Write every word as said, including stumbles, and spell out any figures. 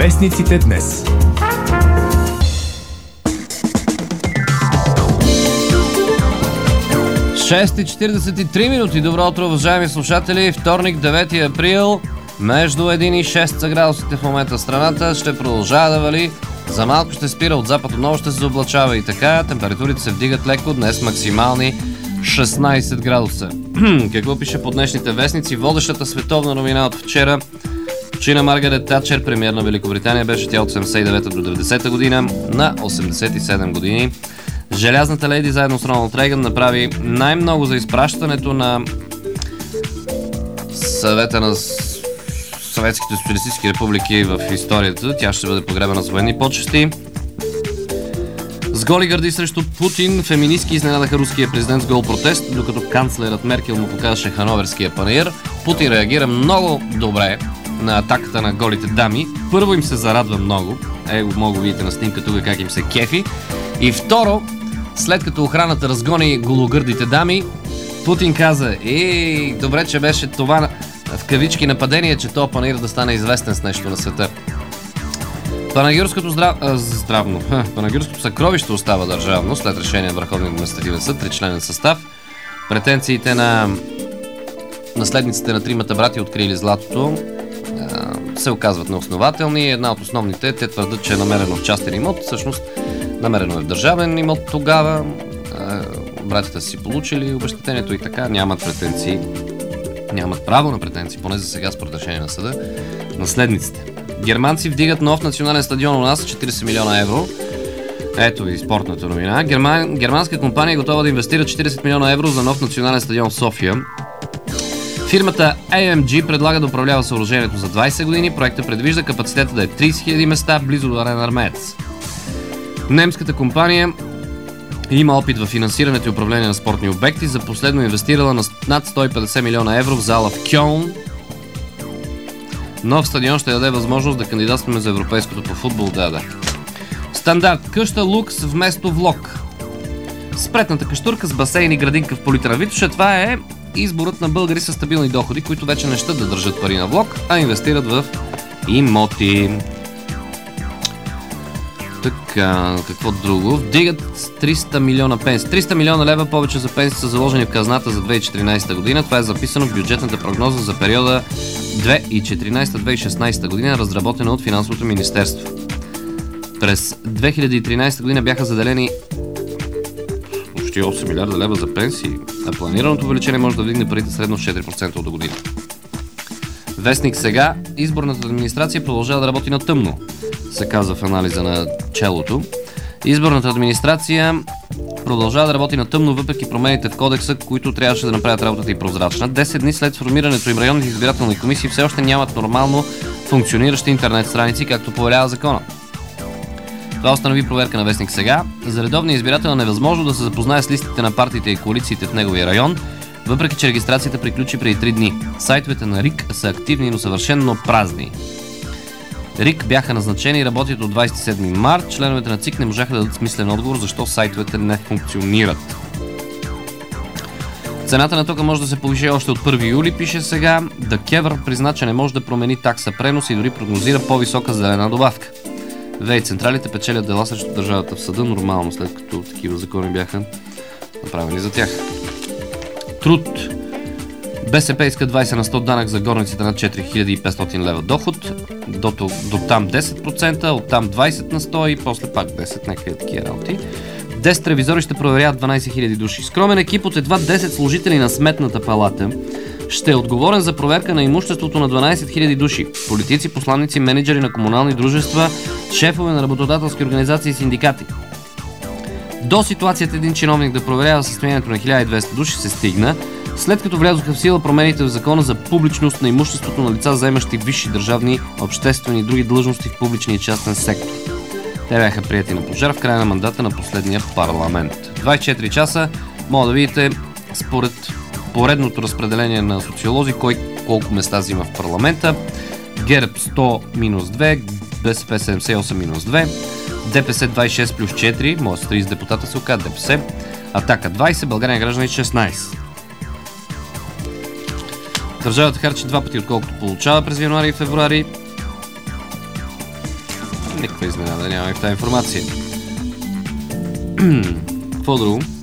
Вестниците днес. шест и четиридесет и три минути. Добро утро, уважаеми слушатели. Вторник, девети април. Между един и шест са градусите в момента в страната. Ще продължава да вали. За малко ще спира, от запад отново ще се заоблачава и така. Температурите се вдигат леко. Днес максимални шестнайсет градуса. Какво пише по днешните вестници? Водещата световна новина от вчера. Почина Маргарет Тачер, премиер на Великобритания, беше тя от седемдесет и девета до деветдесета година, на осемдесет и седем години. Желязната леди заедно с Роналд Рейган направи най-много за изпращането на съвета на съветските социалистически републики в историята. Тя ще бъде погребана с военни почести. С голи гърди срещу Путин феминистки изненадаха руския президент с гол протест, докато канцлерът Меркел му покажеше хановерския панаир. Путин реагира много добре на атаката на голите дами. Първо, им се зарадва много. Е, мога да видите на снимка тук как им се кефи. И второ, след като охраната разгони гологърдите дами, Путин каза: ей, добре, че беше това в кавички нападение, че този панаир да стане известен с нещо на света. Панагюрското здрав... а, здравно. Ха, Панагюрското съкровище остава държавно след решение на Върховния административен съд, тричленен състав. Претенциите на наследниците на тримата брати, открили златото, се оказват неоснователни. Една от основните, те твърдят, че е намерено в частен имот. Всъщност намерено е в държавен имот тогава. Братята са си получили обезщетението и така. Нямат претенции. Нямат право на претенции, поне за сега според решение на съда. Наследниците. Германци вдигат нов национален стадион у нас, четирийсет милиона евро. Ето ви спортната новина. Герман... Германска компания е готова да инвестира четирийсет милиона евро за нов национален стадион в София. Фирмата Ей Ем Джи предлага да управлява съоръжението за двайсет години. Проектът предвижда капацитета да е трийсет хиляди места, близо до Арена Армеец. Немската компания има опит в финансирането и управление на спортни обекти. За последно инвестирала на над сто и петдесет милиона евро в зала в Кьолн. Нов стадион ще даде възможност да кандидатстваме за европейското по футбол. Да, да. Стандарт. Къща лукс вместо влог. Спретната къщурка с басейн и градинка в Полита Витоша. Това е изборът на българи с стабилни доходи, които вече не ще да държат пари на влог, а инвестират в имоти. Така, какво друго? Вдигат триста милиона пенсии. триста милиона лева повече за пенсии са заложени в казната за две хиляди и четиринайсета година. Това е записано в бюджетната прогноза за периода две хиляди и четиринайсета - две хиляди и шестнайсета година, разработена от Финансовото министерство. През две хиляди и тринайсета година бяха заделени почти осем милиарда лева за пенсии, а планираното увеличение може да вдигне парите средно с четири процента от година. Вестник сега. Изборната администрация продължава да работи на тъмно, се казва в анализа на челото. Изборната администрация продължава да работи на тъмно, въпреки промените в кодекса, които трябваше да направят работата и прозрачна. десет дни след формирането им районните избирателни комисии все още нямат нормално функциониращи интернет страници, както повелява закона. Това установи проверка на Вестник сега. За редовния избирател е невъзможно да се запознае с листите на партиите и коалициите в неговия район, въпреки че регистрацията приключи преди три дни. Сайтовете на РИК са активни, но съвършенно празни. РИК бяха назначени и работят от двайсет и седми март. Членовете на ЦИК не можаха да дадат смислен отговор защо сайтовете не функционират. Цената на тока може да се повиши още от първи юли, пише сега. ДКЕВР призна, че не може да промени такса пренос и дори прогнозира по-висока зелена добавка. ВЕИ централите печелят дела срещу държавата в съда, нормално, след като такива закони бяха направени за тях. Труд. БСП иска двайсет на сто данък за горниците на четири хиляди и петстотин лева доход. До, до, до там десет процента, от там двайсет на сто и после пак десет, някакви такива работи. десет ревизори ще проверяват дванайсет хиляди души. Скромен екип от едва десет служители на Сметната палата ще е отговорен за проверка на имуществото на дванайсет хиляди души. Политици, посланици, менеджери на комунални дружества, шефове на работодателски организации и синдикати. До ситуацията един чиновник да проверява състоянието на хиляда и двеста души се стигна, след като влязоха в сила промените в закона за публичност на имуществото на лица, заемащи висши държавни, обществени и други длъжности в публичния и частен сектор. Те бяха приети на пожар в края на мандата на последния парламент. двайсет и четири часа може да видите според поредното разпределение на социолози кой колко места взима в парламента. ГЕРБ сто минус две, БСП седемдесет и осем минус две, ДПС двайсет и шест плюс четири, може с трийсет депутата се оказа ДПС, Атака двайсет, България граждани шестнайсет. Държавата харчи два пъти отколкото получава през януари и февруари. Никаква изненада, нямаме в тази информация. Какво друго?